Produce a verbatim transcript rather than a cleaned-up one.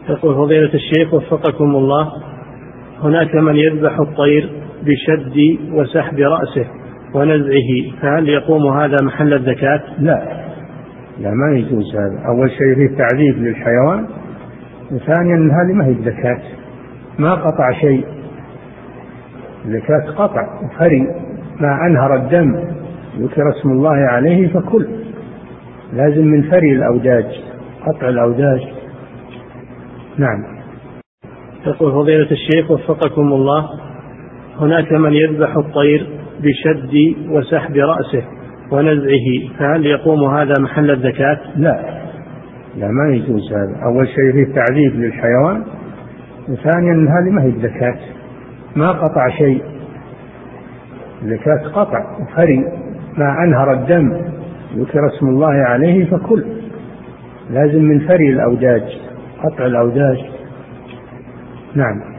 يقول فضيلة الشيخ وفقكم الله، هناك من يذبح الطير بشد وسحب رأسه ونزعه، فهل يقوم هذا محل الزكاة؟ لا لا ما يجوز هذا. أول شيء فيه تعذيب للحيوان، وثانيا هذه ما هي الزكاة، ما قطع شيء. الزكاة قطع وفري، ما أنهر الدم ذكر اسم الله عليه فكل، لازم من فري الأوداج، قطع الأوداج. نعم. يقول فضيلة الشيخ وفقكم الله، هناك من يذبح الطير بشد وسحب رأسه ونزعه، فهل يقوم هذا محل الزكاة؟ لا لا ما يجوز هذا. أول شيء فيه تعذيب للحيوان، وثانيا هذه ما هي الزكاة، ما قطع شيء. الزكاة قطع وفري، ما أنهر الدم ذكر اسم الله عليه فكل، لازم من فري الأوداج، قطع الأوداج. نعم.